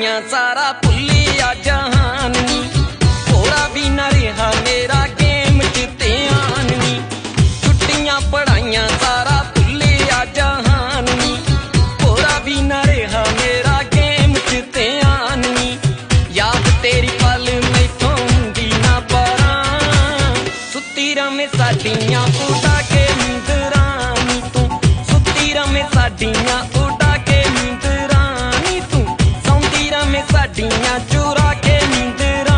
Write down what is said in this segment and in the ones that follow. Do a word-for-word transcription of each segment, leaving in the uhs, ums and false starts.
पढ़ाइयां सारा भुलिया जहान नी, थोड़ा भी ना रहा मेरा गेम च ध्यान नी। छुट्टियां पढ़ाइयां सारा भुलिया जहान नी, थोड़ा भी ना रहा मेरा गेम च ध्यान नी। याद तेरी पल मैथों दी ना परा, सुती रमे साडियां उड़ा के नींदरां नी तू, सुती रमे साडियां उड़ा के नींदरां नी तू, सौंदी रमे साडियां चुरा के नींदरां।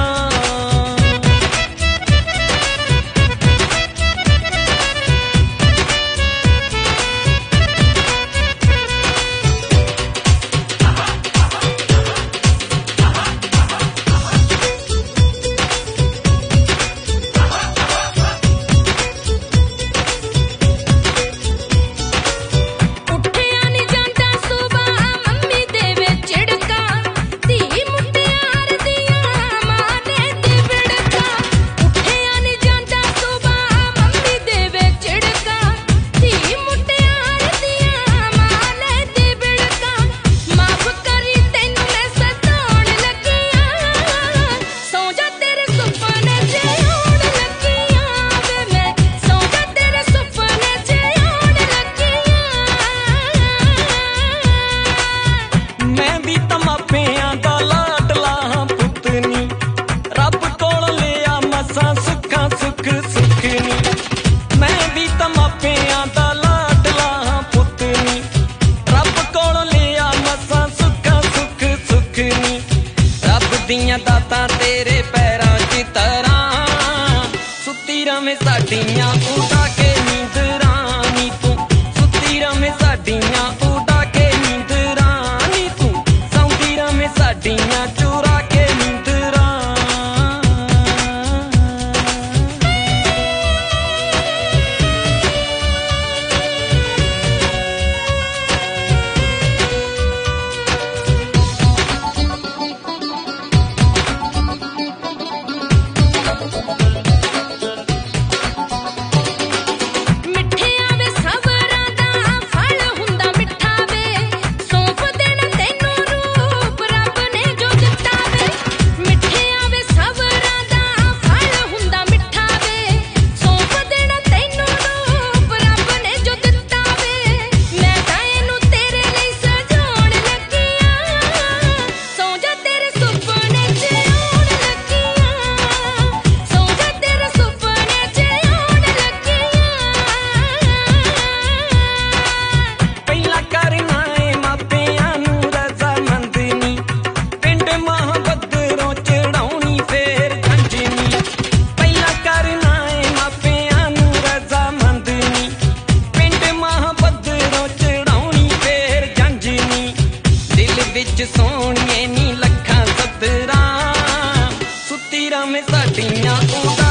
दाता तेरे पैरां च तरां, सुती रमे साडियां उड़ा के नींदरां नी तू, सुती रमे साडियां उड़ा के नींदरां नी तू, सौंदी रमे साडियां चुरा के नींदरां। सोनिए नी लखां सदरां, सुती रमे साडियां उड़ा